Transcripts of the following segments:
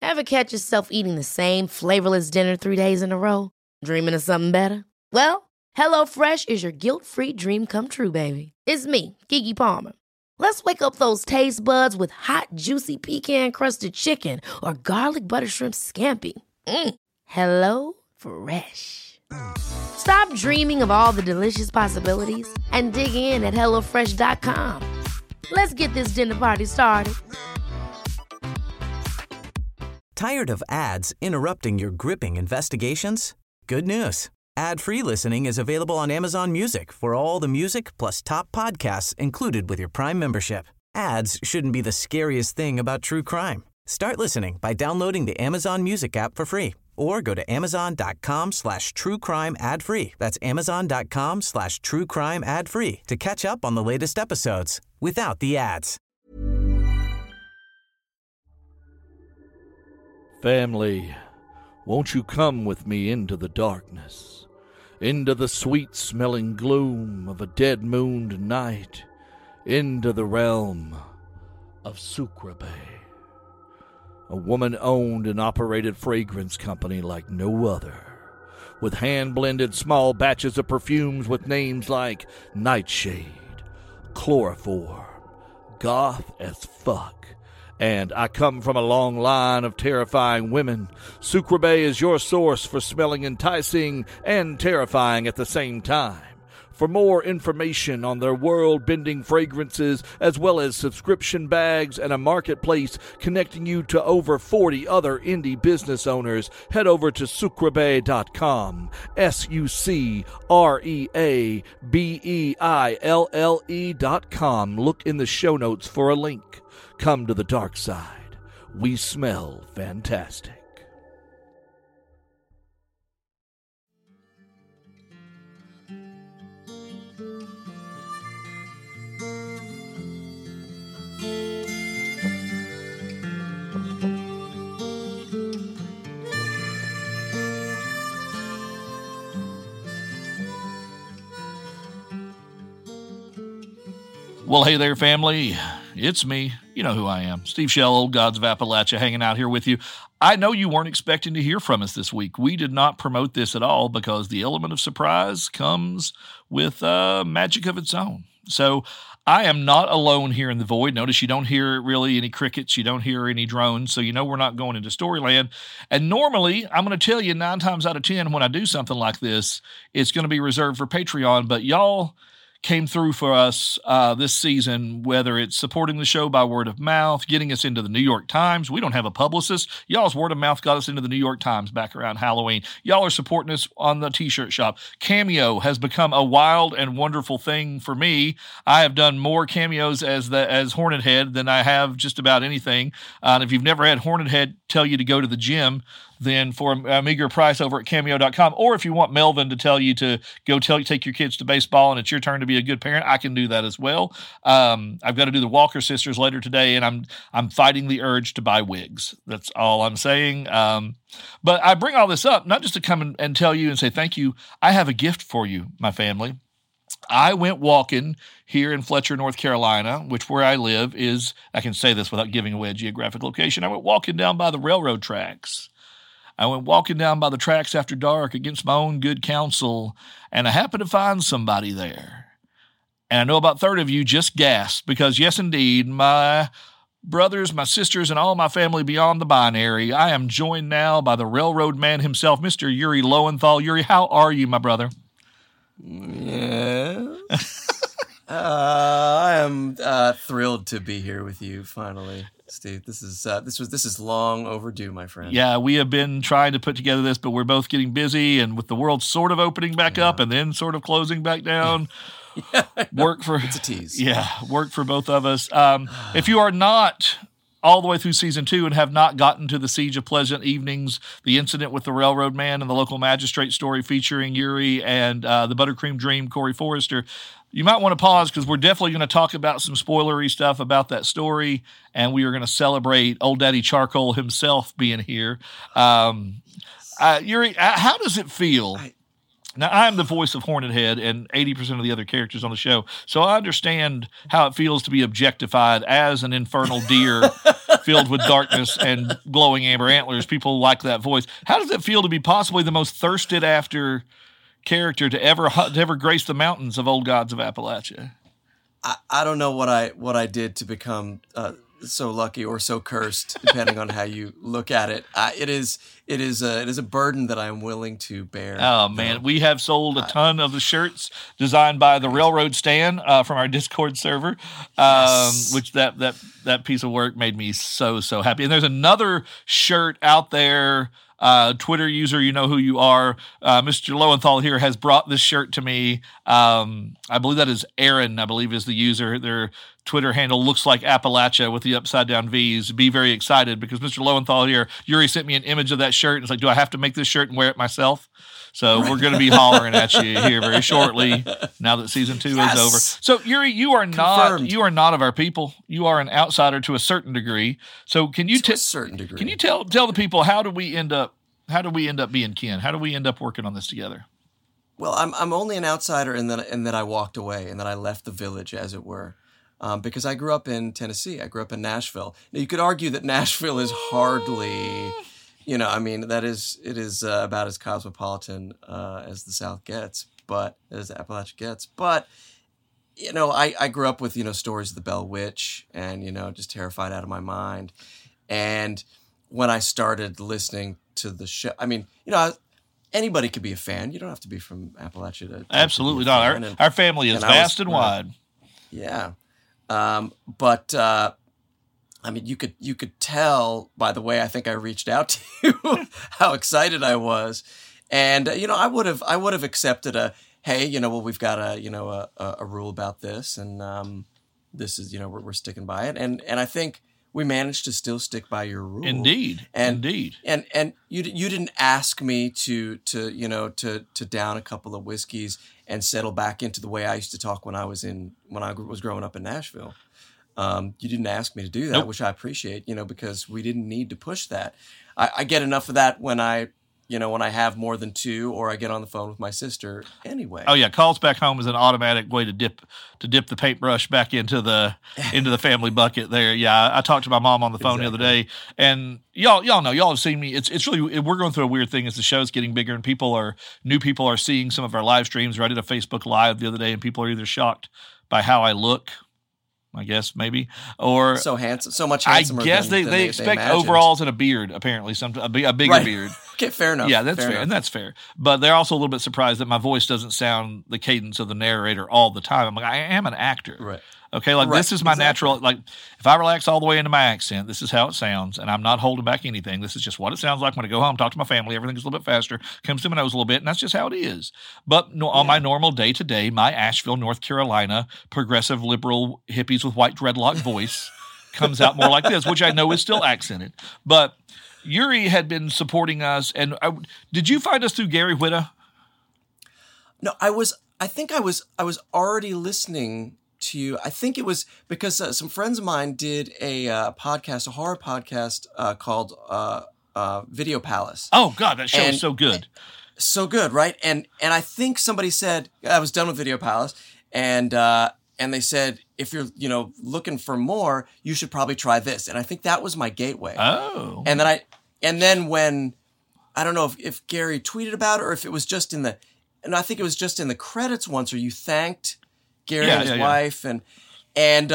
Ever catch yourself eating the same flavorless dinner 3 days in a row? Dreaming of something better? Well, HelloFresh is your guilt-free dream come true, baby. It's me, Keke Palmer. Let's wake up those taste buds with hot, juicy pecan-crusted chicken or garlic butter shrimp scampi. Hello Fresh. Stop dreaming of all the delicious possibilities and dig in at HelloFresh.com. Let's get this dinner party started. Tired of ads interrupting your gripping investigations? Good news. Ad-free listening is available on Amazon Music for all the music plus top podcasts included with your Prime membership. Ads shouldn't be the scariest thing about true crime. Start listening by downloading the Amazon Music app for free or go to amazon.com/truecrime ad-free. That's amazon.com/truecrime ad-free to catch up on the latest episodes without the ads. Family, won't you come with me into the darkness, into the sweet-smelling gloom of a dead-mooned night, into the realm of Sucreabeille, a woman-owned and operated fragrance company like no other, with hand-blended small batches of perfumes with names like Nightshade, Chloroform, Goth as Fuck, and I come from a long line of terrifying women. Sucreabeille is your source for smelling enticing and terrifying at the same time. For more information on their world-bending fragrances, as well as subscription bags and a marketplace connecting you to over 40 other indie business owners, head over to sucreabeille.com, sucreabeille.com. Look in the show notes for a link. Come to the dark side. We smell fantastic. Well, hey there, family. It's me. You know who I am. Steve Shell, Old Gods of Appalachia, hanging out here with you. I know you weren't expecting to hear from us this week. We did not promote this at all because the element of surprise comes with magic of its own. So I am not alone here in the void. Notice you don't hear really any crickets. You don't hear any drones. So you know we're not going into Storyland. And normally, I'm going to tell you 9 times out of 10 when I do something like this, it's going to be reserved for Patreon. But y'all came through for us this season, whether it's supporting the show by word of mouth, getting us into the New York Times. We don't have a publicist. Y'all's word of mouth got us into the New York Times back around Halloween. Y'all are supporting us on the t-shirt shop. Cameo has become a wild and wonderful thing for me. I have done more cameos as Hornet Head than I have just about anything. And if you've never had Hornet Head tell you to go to the gym, then for a meager price over at Cameo.com, or if you want Melvin to tell you to go take your kids to baseball and it's your turn to be a good parent, I can do that as well. I've got to do the Walker Sisters later today, and I'm fighting the urge to buy wigs. That's all I'm saying. But I bring all this up not just to come and tell you and say thank you. I have a gift for you, my family. I went walking here in Fletcher, North Carolina, which where I live is, I can say this without giving away a geographic location. I went walking down by the railroad tracks. I went walking down by the tracks after dark against my own good counsel, and I happened to find somebody there. And I know about a third of you just gasped because, yes, indeed, my brothers, my sisters, and all my family beyond the binary, I am joined now by the railroad man himself, Mr. Yuri Lowenthal. Yuri, how are you, my brother? Yeah. I am thrilled to be here with you finally, Steve. This is long overdue, my friend. Yeah, we have been trying to put together this, but we're both getting busy, and with the world sort of opening back up and then sort of closing back down. It's a tease. Yeah, work for both of us. If you are not all the way through season 2 and have not gotten to the Siege of Pleasant Evenings, the incident with the railroad man and the local magistrate story featuring Yuri and the Buttercream Dream, Corey Forrester, you might want to pause because we're definitely going to talk about some spoilery stuff about that story, and we are going to celebrate Old Daddy Charcoal himself being here. Yuri, how does it feel Now, I'm the voice of Hornet Head and 80% of the other characters on the show, so I understand how it feels to be objectified as an infernal deer filled with darkness and glowing amber antlers. People like that voice. How does it feel to be possibly the most thirsted after character to ever grace the mountains of Old Gods of Appalachia? I don't know what I did to become so lucky or so cursed, depending on how you look at it. It is a burden that I'm willing to bear. Oh man, we have sold a ton of the shirts designed by the Railroad Stan from our Discord server, which that piece of work made me so happy. And there's another shirt out there. Twitter user, you know who you are. Mr. Lowenthal here has brought this shirt to me. I believe that is Aaron, I believe is the user. Their Twitter handle looks like Appalachia with the upside down V's. Be very excited because Mr. Lowenthal here, Yuri sent me an image of that shirt. And it's like, do I have to make this shirt and wear it myself? So we're going to be hollering at you here very shortly now that season 2 is over. So Yuri, you are not of our people. You are an outsider to a certain degree. So can you Can you tell the people how do we end up being kin? How do we end up working on this together? Well, I'm only an outsider in that I walked away and that I left the village, as it were. Because I grew up in Tennessee. I grew up in Nashville. Now, you could argue that Nashville is hardly, it is about as cosmopolitan as the South gets, but as Appalachia gets. But, I grew up with, stories of the Bell Witch and, just terrified out of my mind. And when I started listening to the show, anybody could be a fan. You don't have to be from Appalachia to absolutely not. Our family is vast and wide. Yeah. You could tell by the way I think I reached out to you how excited I was. And, I would have accepted we've got a rule about this and, this is, we're sticking by it. And I think we managed to still stick by your rule. Indeed. And you didn't ask me to down a couple of whiskeys and settle back into the way I used to talk when I was growing up in Nashville. You didn't ask me to do that, nope. Which I appreciate, because we didn't need to push that. I get enough of that when I have more than 2 or I get on the phone with my sister anyway. Oh yeah, calls back home is an automatic way to dip the paintbrush back into the family bucket there. Yeah, I talked to my mom on the phone the other day, and y'all know, y'all have seen me. It's really, we're going through a weird thing as the show's getting bigger and new people are seeing some of our live streams. I did a Facebook Live the other day and people are either shocked by how I look, I guess maybe, or so handsome, so much handsomer. I guess they expect overalls and a beard. Apparently, a bigger beard. Okay, fair enough. Yeah, that's fair, and that's fair. But they're also a little bit surprised that my voice doesn't sound the cadence of the narrator all the time. I'm like, I am an actor, right? Okay, this is my natural. Like, if I relax all the way into my accent, this is how it sounds, and I'm not holding back anything. This is just what it sounds like when I go home, talk to my family. Everything's a little bit faster, comes to my nose a little bit, and that's just how it is. But on my normal day-to-day, my Asheville, North Carolina, progressive liberal hippies with white dreadlock voice comes out more like this, which I know is still accented. But Yuri had been supporting us, and did you find us through Gary Whitta? No, I think I was already listening to you. I think it was because some friends of mine did a horror podcast called Video Palace. Oh God, that show is so good. So good, right? And I think somebody said, I was done with Video Palace, and they said, if you're looking for more, you should probably try this. And I think that was my gateway. Oh. And then when I don't know if Gary tweeted about it or if it was just and I think it was just in the credits once, or you thanked Gary and his wife, and then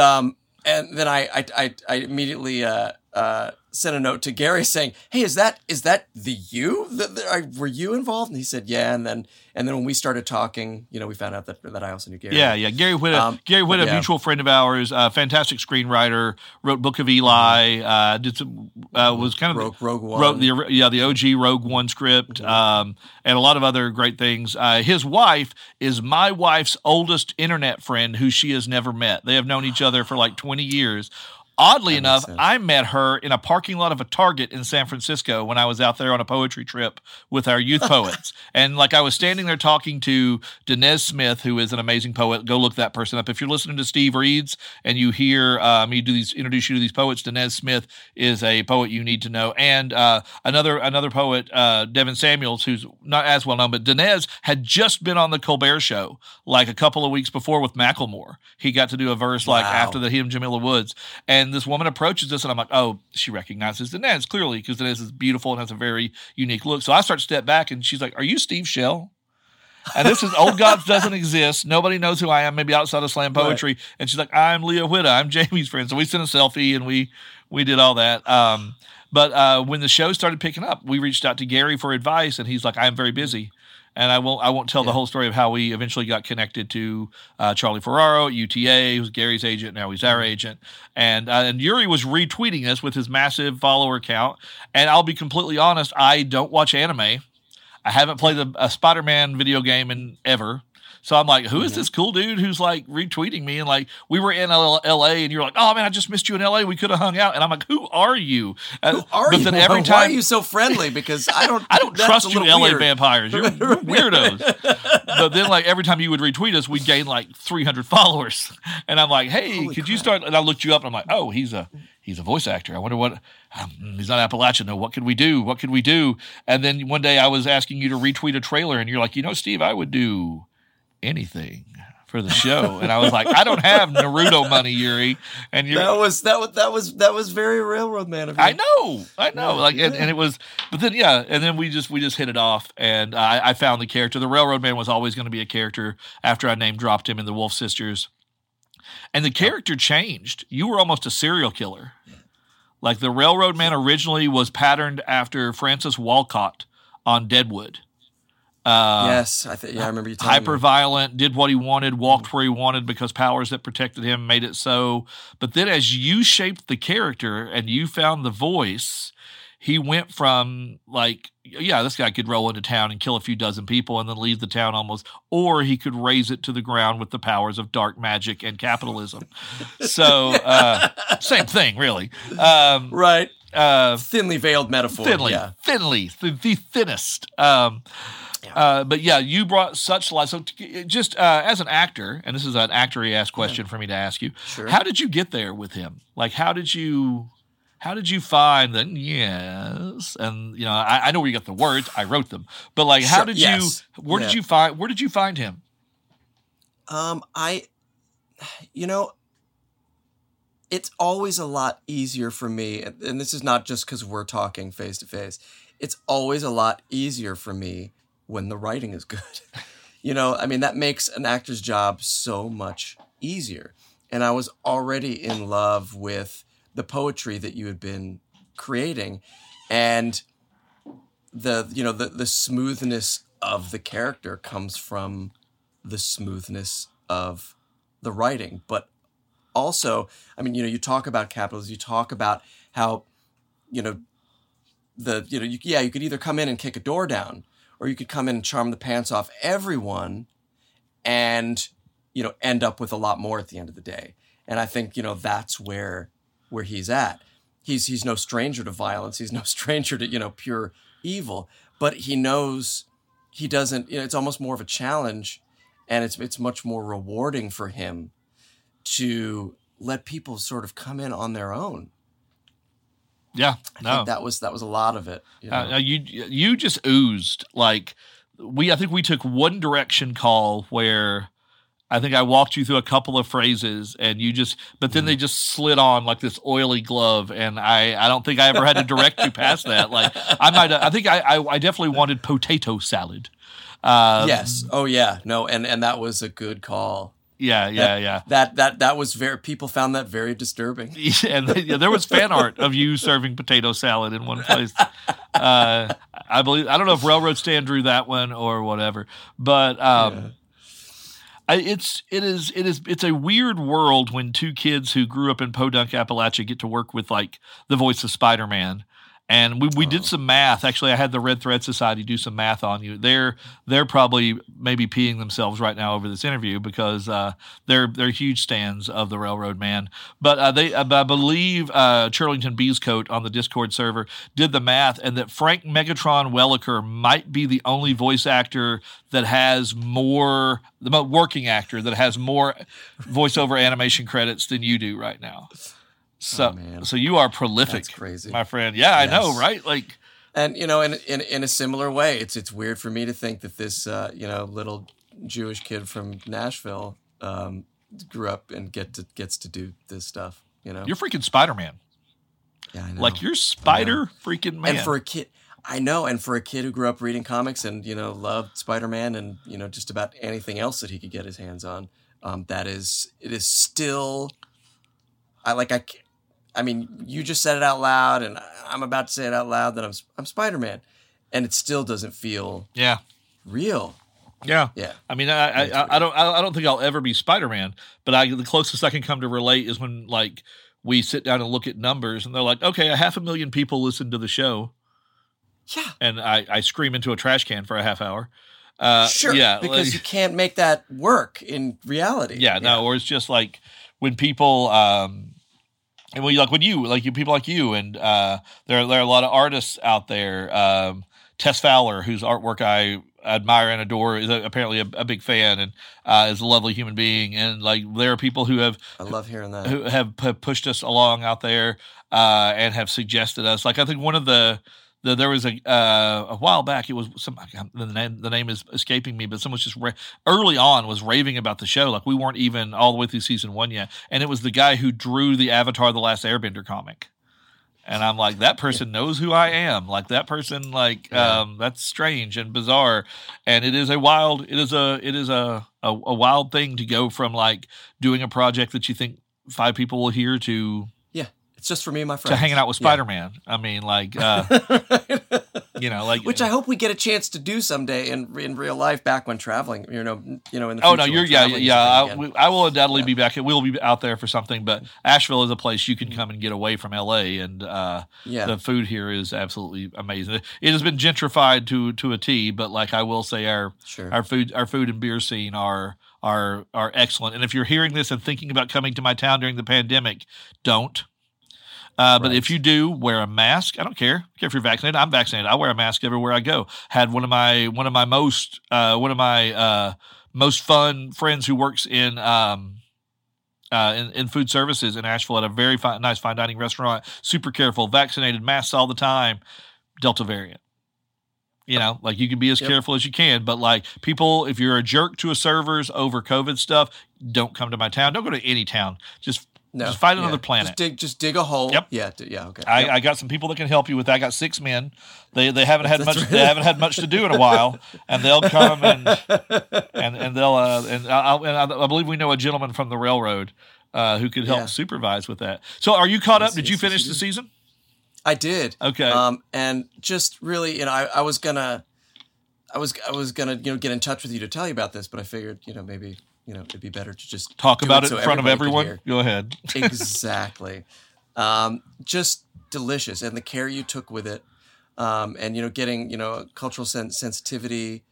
I immediately sent a note to Gary saying, "Hey, is that the you? Were you involved?" And he said, "Yeah." And then when we started talking, we found out that I also knew Gary. Yeah. Gary Whitta, a mutual friend of ours, fantastic screenwriter, wrote Book of Eli, did some was kind of Rogue One, wrote the OG Rogue One script, and a lot of other great things. His wife is my wife's oldest internet friend, who she has never met. They have known each other for like 20 years. Oddly That makes enough, sense. I met her in a parking lot of a Target in San Francisco when I was out there on a poetry trip with our youth poets. And like I was standing there talking to Dinez Smith, who is an amazing poet. Go look that person up. If you're listening to Steve Reeds and you hear me introduce you to these poets, Dinez Smith is a poet you need to know. And another poet, Devin Samuels, who's not as well known, but Dinez had just been on the Colbert Show like a couple of weeks before with Macklemore. He got to do a verse like after the him Jamila Woods. And this woman approaches us, and I'm like, oh, she recognizes Dinez, clearly, because Dinez is beautiful and has a very unique look. So I start to step back, and she's like, are you Steve Shell? And this is Old Gods Doesn't Exist. Nobody knows who I am, maybe outside of slam poetry. Right. And she's like, I'm Leah Whitta. I'm Jamie's friend. So we sent a selfie, and we did all that. But when the show started picking up, we reached out to Gary for advice, and he's like, I'm very busy. And I won't tell the whole story of how we eventually got connected to Charlie Ferraro at UTA, who's Gary's agent. Now he's our agent. And Yuri was retweeting us with his massive follower count. And I'll be completely honest, I don't watch anime. I haven't played a Spider-Man video game in ever. So I'm like, who is this cool dude who's like retweeting me? And like, we were in LA and you're like, oh man, I just missed you in LA. We could have hung out. And I'm like, who are you? Who are you? Every time, why are you so friendly? Because I don't trust you LA weird. vampires. You're weirdos. But then like every time you would retweet us, we'd gain like 300 followers. And I'm like, hey, Holy could crap. you start? And I looked you up and I'm like, oh, he's a voice actor. I wonder what, he's not Appalachian. No, what could we do? What could we do? And then one day I was asking you to retweet a trailer and you're like, Steve, I would do anything for the show. And I was like, I don't have Naruto money, Yuri. And that was very Railroad Man of you. I know. Like, and it was, but then, and then we just hit it off. And I found the character. The Railroad Man was always going to be a character after I name dropped him in the Wolf Sisters. And the character changed. You were almost a serial killer. Like the Railroad Man originally was patterned after Francis Walcott on Deadwood. Yes, I remember you telling hyper violent, did what he wanted, walked where he wanted because powers that protected him made it so. But then as you shaped the character and you found the voice, he went from like, this guy could roll into town and kill a few dozen people and then leave the town almost, or he could raise it to the ground with the powers of dark magic and capitalism. So same thing, really. Right. Thinly veiled metaphor. The thinnest. But you brought such life. So just as an actor, and this is an actor-y-ass question for me to ask you. Sure. How did you get there with him? Like, how did you find that? Yes. And, I know where you got the words. I wrote them. But like, how did where did you find him? It's always a lot easier for me. And this is not just because we're talking face to face. It's always a lot easier for me when the writing is good. That makes an actor's job so much easier. And I was already in love with the poetry that you had been creating and the smoothness of the character comes from the smoothness of the writing. But also, you talk about capitalism, you talk about how, you could either come in and kick a door down, or you could come in and charm the pants off everyone and, end up with a lot more at the end of the day. And I think, that's where he's at. He's no stranger to violence. He's no stranger to, pure evil, but he knows he doesn't, it's almost more of a challenge, and it's much more rewarding for him to let people sort of come in on their own. Yeah, I think that was a lot of it. You just oozed like I think we took one direction call where I think I walked you through a couple of phrases and but then they just slid on like this oily glove, and I don't think I ever had to direct you past that. Like I think I definitely wanted potato salad. Yes. Oh yeah. No. And that was a good call. Yeah. That was people found that very disturbing. And there was fan art of you serving potato salad in one place. I don't know if Railroad Stand drew that one or whatever, but it's a weird world when two kids who grew up in Podunk, Appalachia get to work with like the voice of Spider-Man. And we did some math. Actually, I had the Red Thread Society do some math on you. They're probably maybe peeing themselves right now over this interview because they're huge stands of the Railroad Man. But I believe Churlington Beescoat on the Discord server did the math, and that Frank Megatron Welliker might be the only voice actor that has the working actor that has more voiceover animation credits than you do right now. So you are prolific. That's crazy, my friend. Yeah, yes. I know, right? Like, and in a similar way, it's weird for me to think that this little Jewish kid from Nashville grew up and gets to do this stuff. You're freaking Spider-Man. Yeah, I know. Like you're Spider freaking man. And for a kid, I know. And for a kid who grew up reading comics and loved Spider-Man and just about anything else that he could get his hands on, it is still. I mean, you just said it out loud, and I'm about to say it out loud that I'm Spider-Man, and it still doesn't feel real. Yeah. Yeah. I mean, I don't think I'll ever be Spider-Man, but the closest I can come to relate is when like we sit down and look at numbers, and they're like, okay, 500,000 people listen to the show. Yeah. And I scream into a trash can for a half hour. Sure. Yeah. Because you can't make that work in reality. Yeah. No. Or it's just like when people. And people like you, and there are a lot of artists out there. Tess Fowler, whose artwork I admire and adore, is apparently a big fan and is a lovely human being. And like there are people who have I love hearing that, who have pushed us along out there and have suggested us. Like I think one of there was a while back. It was the name is escaping me, but someone just early on was raving about the show. Like we weren't even all the way through season 1 yet, and it was the guy who drew the Avatar: The Last Airbender comic. And I'm like, that person knows who I am. Like that person, that's strange and bizarre. And it is a wild wild thing to go from like doing a project that you think 5 people will hear to. It's just for me and my friends. To hanging out with Spider-Man. Yeah. I mean, like, which I hope we get a chance to do someday in real life, back when traveling. In the future. Oh no, I will undoubtedly be back. We'll be out there for something. But Asheville is a place you can come and get away from LA, and the food here is absolutely amazing. It has been gentrified to a T, but like I will say, our food and beer scene are excellent. And if you're hearing this and thinking about coming to my town during the pandemic, don't. But if you do, wear a mask. I don't care. If you're vaccinated, I'm vaccinated. I wear a mask everywhere I go. Had one of my most fun friends who works in food services in Asheville at a very nice fine dining restaurant. Super careful, vaccinated, masks all the time. Delta variant. Like you can be as careful as you can, but like people, if you're a jerk to a servers over COVID stuff, don't come to my town. Don't go to any town. Just find another planet. Just dig a hole. Yep. Yeah. Okay. I got some people that can help you with that. I got 6 men. They haven't had much. They haven't had much to do in a while, and they'll come and they'll I believe we know a gentleman from the railroad who could help supervise with that. So, are you caught up? Did you finish the season? I did. Okay. And just really, I was gonna get in touch with you to tell you about this, but I figured, maybe. It'd be better to just talk about it in front of everyone. Go ahead. Exactly. Just delicious. And the care you took with it. And, getting, cultural sensitivity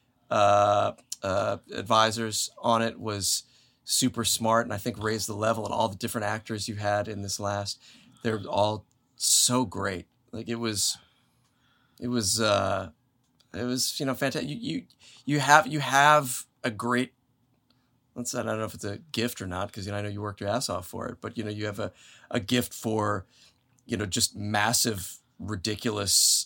advisors on it was super smart. And I think raised the level. And all the different actors you had in this last, they're all so great. Like it was fantastic. You have a great, I don't know if it's a gift or not, because I know you worked your ass off for it, but you have a gift for just massive, ridiculous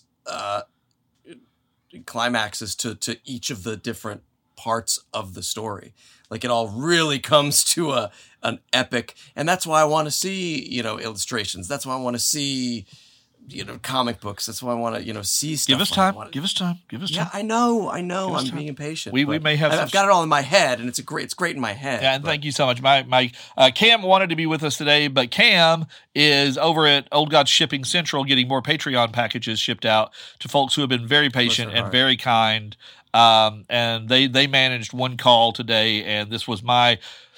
climaxes to each of the different parts of the story. Like it all really comes to an epic, and that's why I want to see illustrations. That's why I want to see comic books. That's why I want to see stuff. Give us time. Give us time. Yeah, I know. I'm being impatient. We may have. I've got it all in my head, and it's great in my head. Yeah, and thank you so much. My Cam wanted to be with us today, but Cam is over at Old Gods Shipping Central getting more Patreon packages shipped out to folks who have been very patient and very kind. And they managed one call today, and this was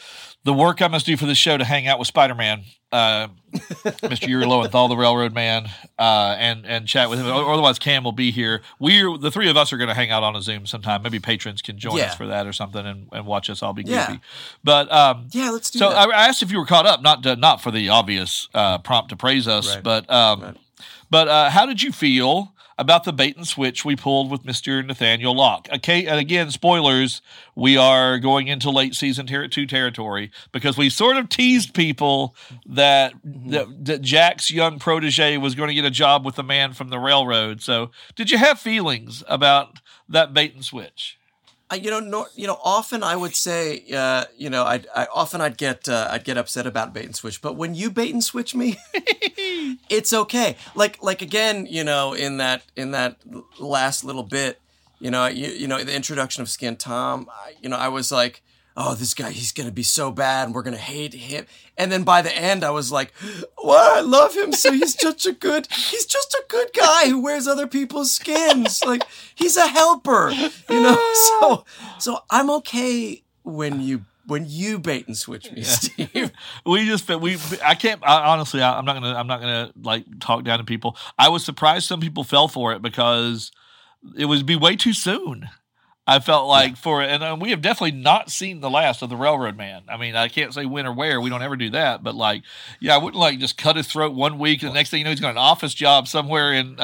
the work I must do for this show to hang out with Spider-Man, Mr. Yuri Lowenthal, the Railroad Man, and chat with him. Otherwise, Cam will be here. The three of us are going to hang out on a Zoom sometime. Maybe patrons can join us for that or something and watch us all be goofy. But let's do that. So I asked if you were caught up, not for the obvious prompt to praise us, but how did you feel about the bait and switch we pulled with Mr. Nathaniel Locke? Okay, and again, spoilers, we are going into late season Tier 2 territory because we sort of teased people that Jack's young protege was going to get a job with the man from the railroad. So did you have feelings about that bait and switch? Often I would say, I'd get upset about bait and switch, but when you bait and switch me, it's okay. Like again, in that last little bit, the introduction of Skin Tom, I was like, oh, this guy, he's going to be so bad and we're going to hate him. And then by the end, I was like, well, I love him. So he's just a good guy who wears other people's skins. Like, he's a helper, So I'm okay when you bait and switch me, Steve. Honestly, I'm not gonna like talk down to people. I was surprised some people fell for it because it would be way too soon. I felt like and we have definitely not seen the last of the Railroad Man. I mean, I can't say when or where. We don't ever do that. But I wouldn't just cut his throat 1 week and the next thing you know, he's got an office job somewhere in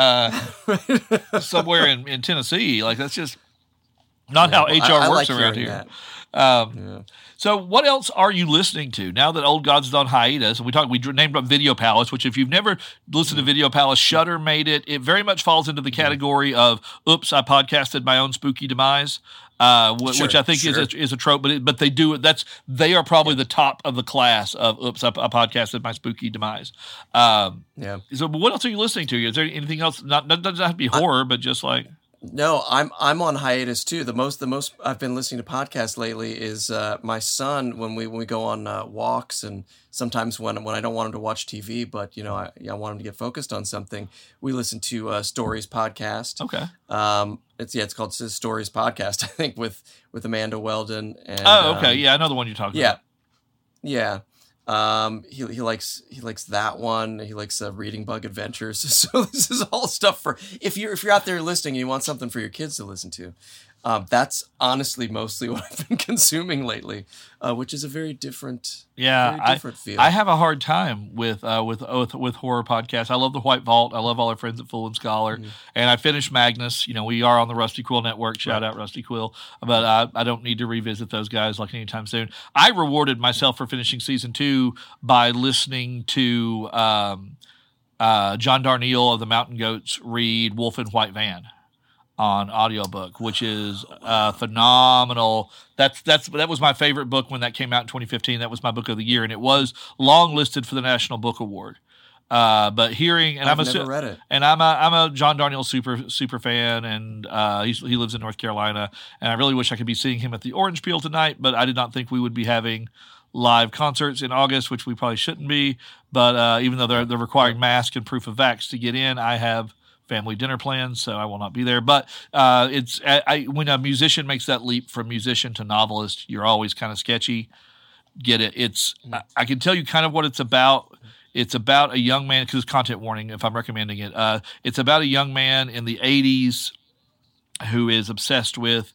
in Tennessee. Like, that's just not how HR works around here. So what else are you listening to now that Old Gods is on hiatus? We named up Video Palace, which if you've never listened to Video Palace, Shudder made it. It very much falls into the category of, oops, I podcasted my own spooky demise, which I think is a trope, but they do it. They are probably the top of the class of, oops, I podcasted my spooky demise. So what else are you listening to? Is there anything else? Not doesn't have to be horror, but just like. No, I'm on hiatus too. The most I've been listening to podcasts lately is my son when we go on walks, and sometimes when I don't want him to watch TV, but I want him to get focused on something. We listen to Stories podcast. Okay. It's called Stories podcast, I think, with Amanda Weldon. And, okay, yeah, I know the one you're talking about. Yeah. He likes that one. He likes Reading Bug Adventures. So this is all stuff for if you're out there listening and you want something for your kids to listen to. That's honestly mostly what I've been consuming lately, which is a very different feel. I have a hard time with horror podcasts. I love the White Vault. I love all our friends at Fool and Scholar, and I finished Magnus. We are on the Rusty Quill Network. Shout out Rusty Quill, but I don't need to revisit those guys anytime soon. I rewarded myself for finishing season 2 by listening to John Darnielle of the Mountain Goats read Wolf in White Van on audiobook, which is phenomenal. That was my favorite book when that came out in 2015. That was my book of the year, and it was long listed for the National Book Award. But hearing, and I've never read it, and I'm a John Darnielle super fan, and he lives in North Carolina, and I really wish I could be seeing him at the Orange Peel tonight, but I did not think we would be having live concerts in August, which we probably shouldn't be. But even though they're requiring mask and proof of vax to get in, I have family dinner plans, so I will not be there. But when a musician makes that leap from musician to novelist, you're always kind of sketchy. Get it? I can tell you kind of what it's about. It's about a young man, because it's content warning if I'm recommending it. It's about a young man in the 80s who is obsessed with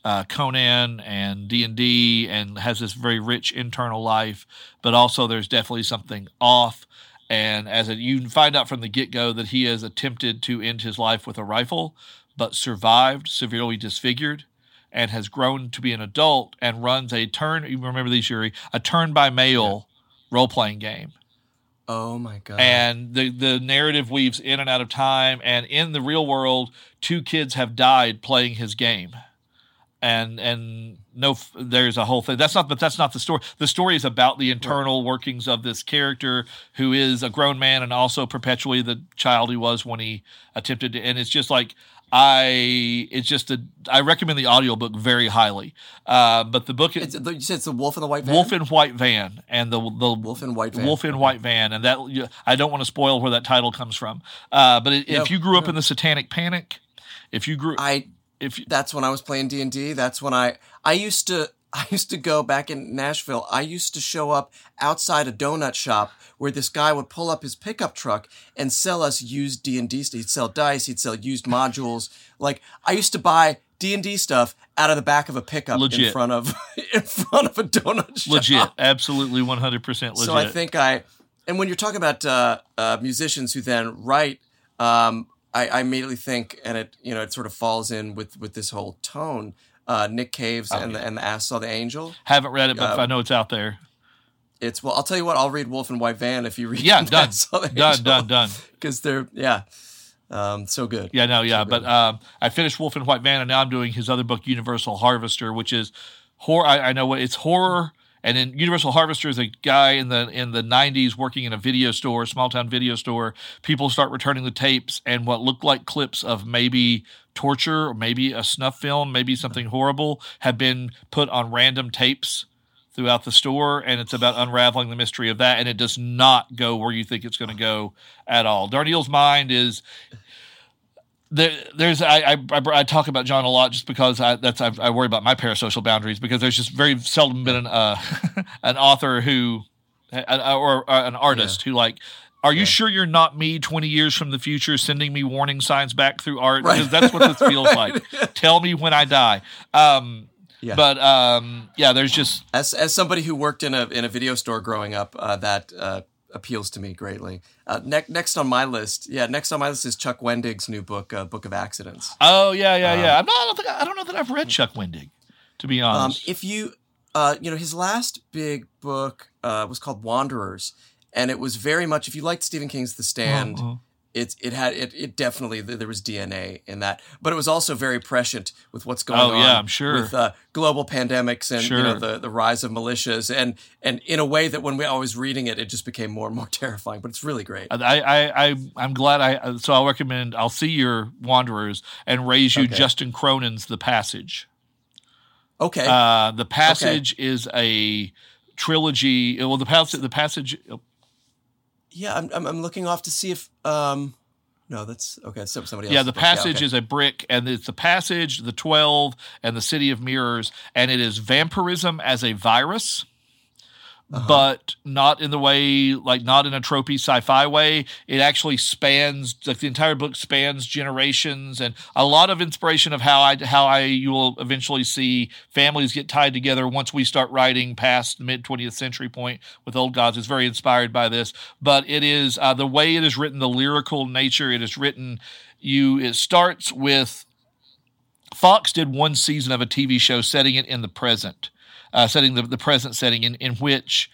Conan and D&D and has this very rich internal life, but also there's definitely something off. And you find out from the get-go that he has attempted to end his life with a rifle, but survived, severely disfigured, and has grown to be an adult and runs you remember these, Yuri, a turn-by-mail role-playing game. Oh, my God. And the narrative weaves in and out of time, and in the real world, 2 kids have died playing his game. And no, there's a whole thing. That's not the story. The story is about the internal workings of this character who is a grown man and also perpetually the child he was when he attempted to. And it's just like, I recommend the audiobook very highly. But the book, you said it's the Wolf in the White Van? Wolf in White Van, and the Wolf in White Van. Wolf in White Van. And that, I don't want to spoil where that title comes from. If you grew up in the Satanic Panic, that's when I was playing D&D. That's when I used to I used to go back in Nashville. I used to show up outside a donut shop where this guy would pull up his pickup truck and sell us used D&D. He'd sell dice. He'd sell used modules. Like, I used to buy D&D stuff out of the back of a pickup in front of a donut shop. Legit. Absolutely 100% legit. So I think and when you're talking about musicians who then write, I immediately think, and it sort of falls in with this whole tone. Nick Cave's and the Ass Saw the Angel. Haven't read it, but I know it's out there. I'll tell you what, I'll read Wolf and White Van if you read done. Done. Because they're, so good. Yeah, no, yeah. So but I finished Wolf and White Van, and now I'm doing his other book, Universal Harvester, which is horror. I know what it's horror. And then Universal Harvester is a guy in the 90s working in a video store, small town video store. People start returning the tapes, and what looked like clips of maybe torture or maybe a snuff film, maybe something horrible, have been put on random tapes throughout the store, and it's about unraveling the mystery of that, and it does not go where you think it's going to go at all. Darnielle's Mind is... I talk about John a lot just because I worry about my parasocial boundaries, because there's just very seldom been an author who or an artist who like, are you sure you're not me 20 years from the future sending me warning signs back through art? Right. Because that's what this feels like. Tell me when I die. There's just as somebody who worked in a video store growing up, that appeals to me greatly. Next on my list is Chuck Wendig's new book, Book of Accidents. Oh yeah. I don't know that I've read Chuck Wendig, to be honest. If you, his last big book was called Wanderers, and it was very much, if you liked Stephen King's The Stand, it definitely, there was DNA in that, but it was also very prescient with what's going on. Yeah, I'm sure. With global pandemics and the rise of militias, and in a way that when I was reading it, it just became more and more terrifying. But it's really great. I'm glad so I'll recommend. I'll see your Wanderers and raise you Justin Cronin's The Passage. Okay. The Passage is a trilogy. Well, the Passage. Yeah, I'm looking off to see if no, that's okay. It's somebody else. Yeah, The Passage is a brick, and it's The Passage, The 12, and The City of Mirrors, and it is vampirism as a virus. But not in the way, like not in a tropey sci-fi way. It actually spans, like the entire book spans generations, and a lot of inspiration of how you will eventually see families get tied together once we start writing past the mid-20th century point with Old Gods is very inspired by this. But it is the way it is written, the lyrical nature it is written. It starts with Fox did one season of a TV show setting it in the present. Setting the present setting in which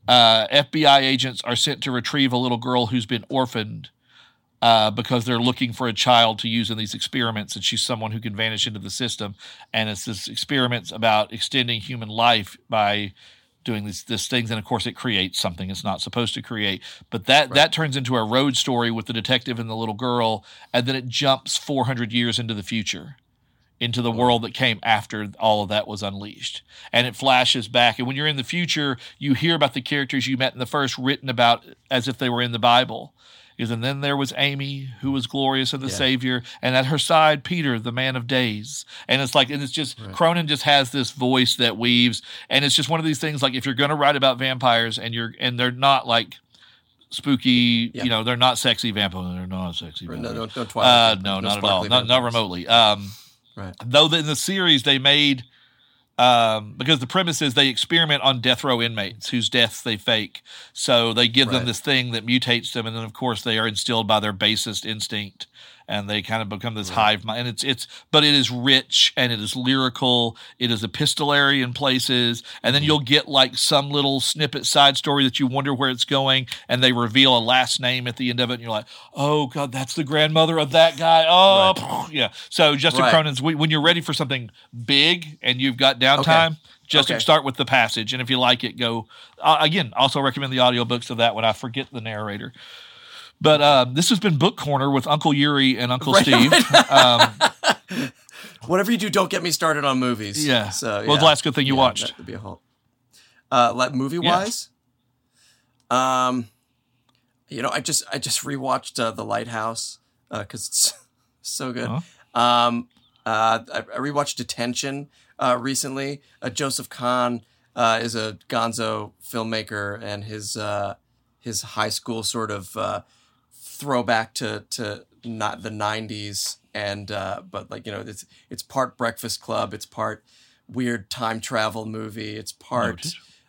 FBI agents are sent to retrieve a little girl who's been orphaned because they're looking for a child to use in these experiments, and she's someone who can vanish into the system. And it's this experiments about extending human life by doing these things, and of course it creates something it's not supposed to create. But that turns into a road story with the detective and the little girl, and then it jumps 400 years into the future, into the world that came after all of that was unleashed. And it flashes back. And when you're in the future, you hear about the characters you met in the first written about as if they were in the Bible. And then there was Amy, who was glorious and the Savior, and at her side, Peter, the man of days. And it's just, Cronin just has this voice that weaves. And it's just one of these things, like if you're going to write about vampires and they're not like spooky, they're not sexy vampires. They're not sexy vampires. No Twilight. No, not at all. Not remotely. Right. Though in the series they made, because the premise is they experiment on death row inmates whose deaths they fake. So they give them this thing that mutates them, and then of course they are instilled by their basest instinct, and they kind of become this hive mind. And but it is rich, and it is lyrical, it is epistolary in places, and then you'll get like some little snippet side story that you wonder where it's going, and they reveal a last name at the end of it, and you're like, oh God, that's the grandmother of that guy. Oh, yeah. So Justin Cronin's, when you're ready for something big and you've got downtime, start with The Passage, and if you like it, go. Again, also recommend the audiobooks of that when I forget the narrator. But this has been Book Corner with Uncle Yuri and Uncle Steve. Whatever you do, don't get me started on movies. Yeah. So, what was the last good thing you watched? That would be a whole. Movie-wise? I just rewatched The Lighthouse because it's so good. Huh? I rewatched Detention, recently. Joseph Kahn is a gonzo filmmaker, and his high school sort of throwback to not the 90s, and but like, you know, it's part Breakfast Club, it's part weird time travel movie, it's part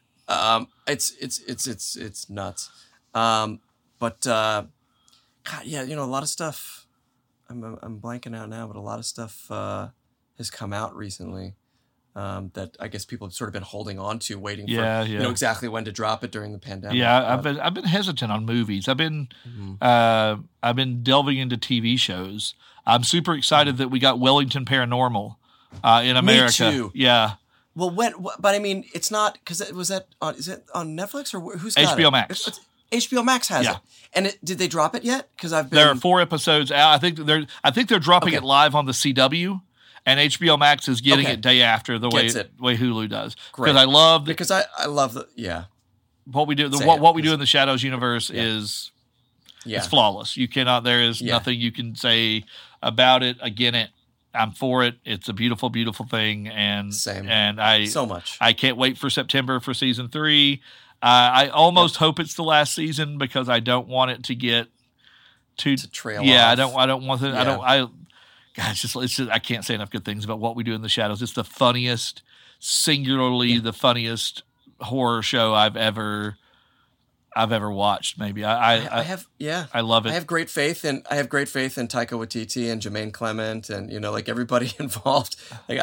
it's nuts. But God, yeah, you know, a lot of stuff. I'm blanking out now, but a lot of stuff has come out recently that I guess people have sort of been holding on to, waiting for you know exactly when to drop it during the pandemic. Yeah, I've been hesitant on movies. I've been delving into TV shows. I'm super excited that we got Wellington Paranormal in America. Me too. Yeah. Well, but I mean, it's not because is it on Netflix or who's got HBO it? Max. HBO Max has it. And did they drop it yet? Because there are 4 episodes out. I think they're dropping it live on the CW, and HBO Max is getting it day after the way Hulu does. Because I love what we do. What we do in the Shadows universe is it's flawless. You cannot. There is nothing you can say about it. Again, I'm for it. It's a beautiful, beautiful thing, and so much. I can't wait for September for season 3. I almost hope it's the last season because I don't want it to get to trail off. I don't want it. It's just I can't say enough good things about What We Do in the Shadows. It's the funniest, singularly the funniest horror show I've ever watched. Maybe I love it. I have great faith in Taika Waititi and Jermaine Clement, and you know, like everybody involved. Like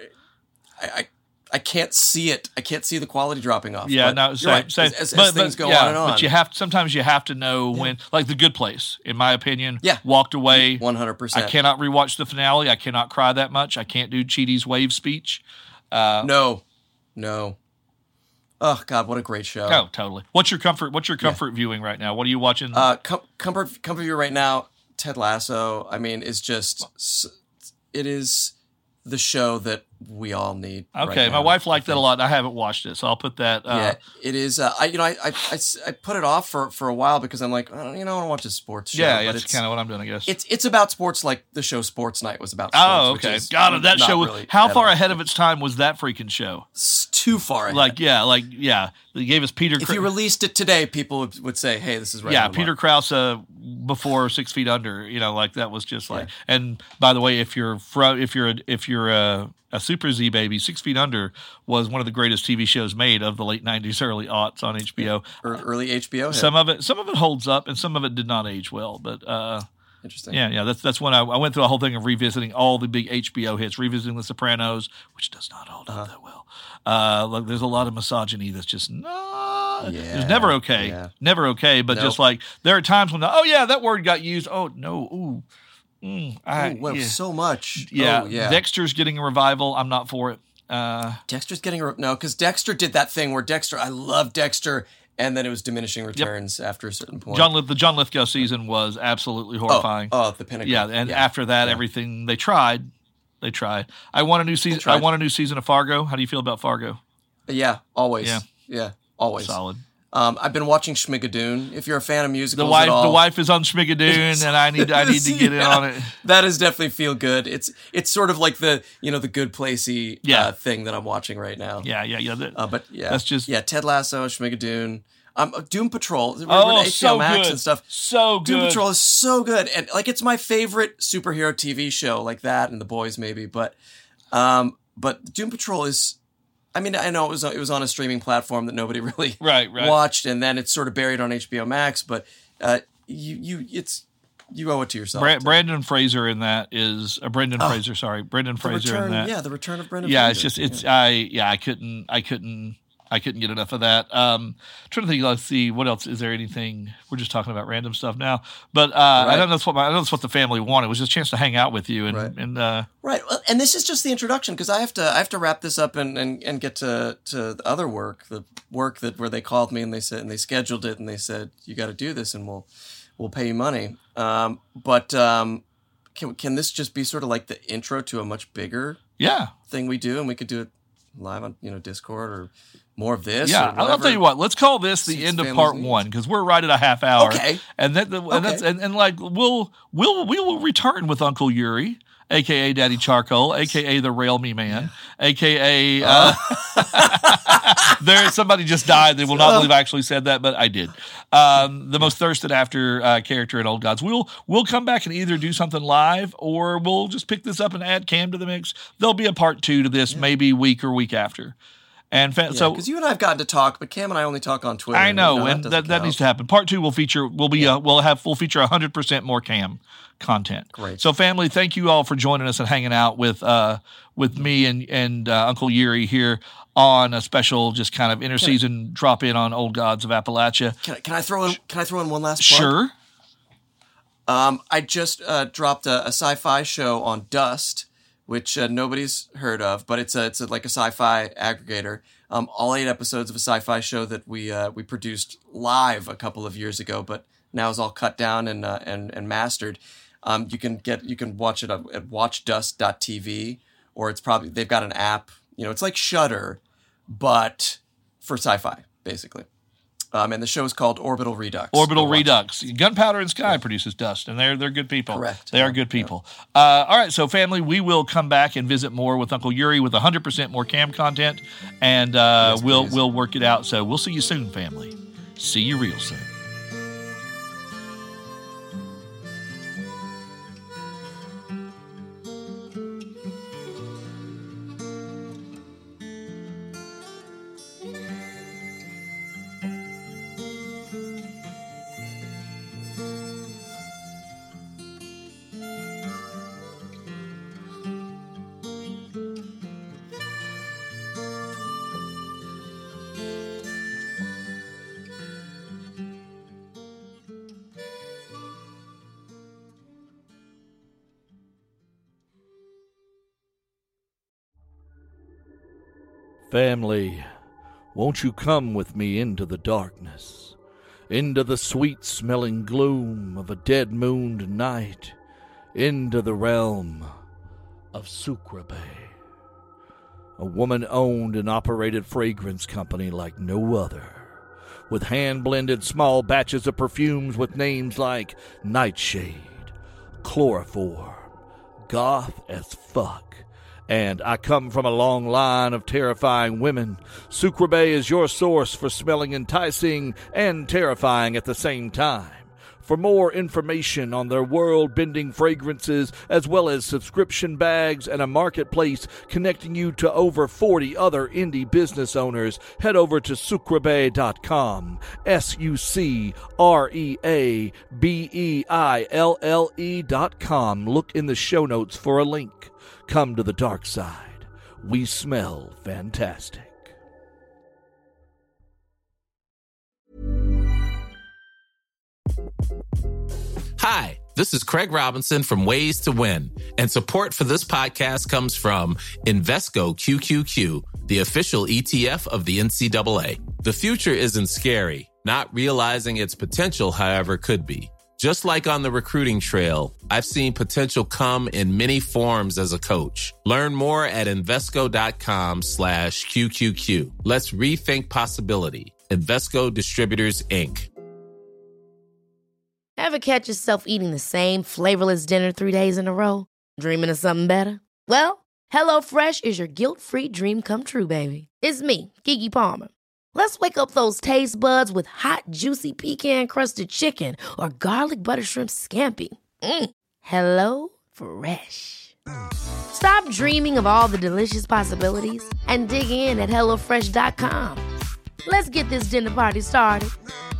I can't see it. I can't see the quality dropping off. Yeah, no, same. Right. As things go on and on. But sometimes you have to know when, like The Good Place, in my opinion, walked away. 100%. I cannot rewatch the finale. I cannot cry that much. I can't do Chidi's wave speech. No. Oh God, what a great show. Oh, totally. What's your comfort viewing right now? What are you watching? Comfort view right now, Ted Lasso. I mean, it is the show that we all need. Okay, right my wife liked that a lot. I haven't watched it, so I'll put that. It is. I put it off for a while because I'm like, I want to watch a sports show. Yeah, that's kind of what I'm doing, I guess. It's about sports, like the show Sports Night was about sports. Oh, okay. God, that show. Really how far ahead of its time was that freaking show? It's too far ahead. They gave us Peter. If you released it today, people would say, "Hey, this is right." Yeah, Peter Krause before 6 Feet Under. You know, like that was just like. Yeah. And by the way, if you're a Super Z baby, 6 Feet Under was one of the greatest TV shows made of the late 90s, early aughts on HBO. Early HBO. Some of it holds up, and some of it did not age well. But interesting. Yeah. That's when I went through a whole thing of revisiting all the big HBO hits, revisiting The Sopranos, which does not hold up that well. There's a lot of misogyny that's just not. Yeah, it's never okay, never okay. But just like there are times when that word got used. Oh no, so much. Yeah. Dexter's getting a revival. I'm not for it. Dexter's getting because Dexter did that thing where I love Dexter, and then it was diminishing returns after a certain point. The John Lithgow season was absolutely horrifying. The pinnacle. Yeah, and after that, everything they tried. I want a new season. I want a new season of Fargo. How do you feel about Fargo? Yeah, always. Yeah, always. Solid. I've been watching Schmigadoon. If you're a fan of musicals, the wife is on Schmigadoon, and I need to get in on it. That is definitely feel good. It's sort of like the Good Placey thing that I'm watching right now. Yeah. That's just Ted Lasso, Schmigadoon. Doom Patrol. So Max good. And stuff. So good. Doom Patrol is so good, and like it's my favorite superhero TV show, like that and The Boys maybe. But Doom Patrol is. I mean, I know it was on a streaming platform that nobody really watched, and then it's sort of buried on HBO Max. But you owe it to yourself. Brendan Fraser in that is Brendan Fraser. Sorry, Brendan Fraser in that. Yeah, the return of Brendan. Fraser. I couldn't get enough of that. Trying to think. Let's see. What else is there? Anything? We're just talking about random stuff now. But I know that's what the family wanted. It was just a chance to hang out with you right. Well, and this is just the introduction because I have to wrap this up and get to the other work, the work where they called me and they said and they scheduled it and they said you got to do this and we'll pay you money. But can this just be sort of like the intro to a much bigger thing we do, and we could do it live on Discord or more of this. Yeah, I'll tell you what. Let's call this the end of part 1 because we're right at a half hour. Okay, and we'll return with Uncle Yuri a.k.a. Daddy Charcoal, a.k.a. the Rail Me Man, a.k.a. Somebody just died. They will not believe I actually said that, but I did. The most thirsted after character in Old Gods. We'll come back and either do something live or we'll just pick this up and add Cam to the mix. There'll be a part 2 to this, maybe week or week after. And so, because you and I have gotten to talk, but Cam and I only talk on Twitter. I know, and that needs to happen. Part 2 will feature. We'll feature 100% more Cam content. Great. So, family, thank you all for joining us and hanging out with me and Uncle Yuri here on a special, just kind of interseason drop in on Old Gods of Appalachia. Can I throw in one last plug? Sure. I just dropped a sci-fi show on Dust, which nobody's heard of, but it's like a sci-fi aggregator. All 8 episodes of a sci-fi show that we produced live a couple of years ago, but now is all cut down and mastered. You can watch it at watchdust.tv, or they've got an app. It's like Shudder, but for sci-fi, basically. And the show is called Orbital Redux. Orbital Redux. Gunpowder and Sky produces Dust, and they're good people. Correct. They are good people. All right, so family, we will come back and visit more with Uncle Yuri with 100% more Cam content, and we'll work it out. So we'll see you soon, family. See you real soon. Family, won't you come with me into the darkness, into the sweet-smelling gloom of a dead-mooned night, into the realm of Sucreabeille, a woman-owned and operated fragrance company like no other, with hand-blended small batches of perfumes with names like Nightshade, Chloroform, Goth as Fuck, and I come from a long line of terrifying women. Sucreabeille is your source for smelling enticing and terrifying at the same time. For more information on their world-bending fragrances, as well as subscription bags and a marketplace connecting you to over 40 other indie business owners, head over to sucreabeille.com, sucreabeille.com. Look in the show notes for a link. Come to the dark side. We smell fantastic. Hi, this is Craig Robinson from Ways to Win, and support for this podcast comes from Invesco QQQ, the official ETF of the NCAA. The future isn't scary. Not realizing its potential, however, could be. Just like on the recruiting trail, I've seen potential come in many forms as a coach. Learn more at Invesco.com/QQQ. Let's rethink possibility. Invesco Distributors, Inc. Ever catch yourself eating the same flavorless dinner 3 days in a row? Dreaming of something better? Well, HelloFresh is your guilt-free dream come true, baby. It's me, Keke Palmer. Let's wake up those taste buds with hot, juicy pecan-crusted chicken or garlic butter shrimp scampi. Hello Fresh. Stop dreaming of all the delicious possibilities and dig in at HelloFresh.com. Let's get this dinner party started.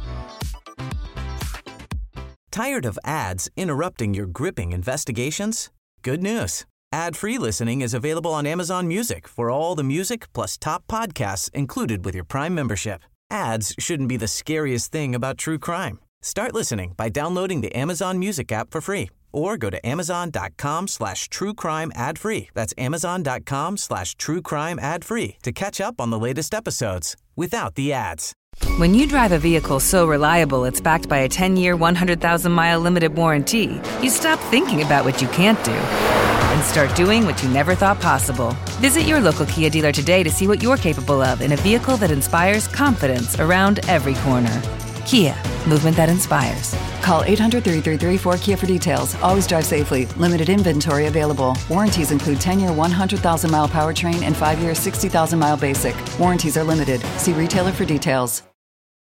Tired of ads interrupting your gripping investigations? Good news. Ad-free listening is available on Amazon Music for all the music plus top podcasts included with your Prime membership. Ads shouldn't be the scariest thing about true crime. Start listening by downloading the Amazon Music app for free or go to amazon.com/truecrime ad-free. That's amazon.com/truecrime ad-free to catch up on the latest episodes without the ads. When you drive a vehicle so reliable it's backed by a 10-year, 100,000-mile limited warranty, you stop thinking about what you can't do and start doing what you never thought possible. Visit your local Kia dealer today to see what you're capable of in a vehicle that inspires confidence around every corner. Kia, movement that inspires. Call 800-333-4KIA for details. Always drive safely. Limited inventory available. Warranties include 10-year 100,000-mile powertrain and 5-year 60,000-mile basic. Warranties are limited. See retailer for details.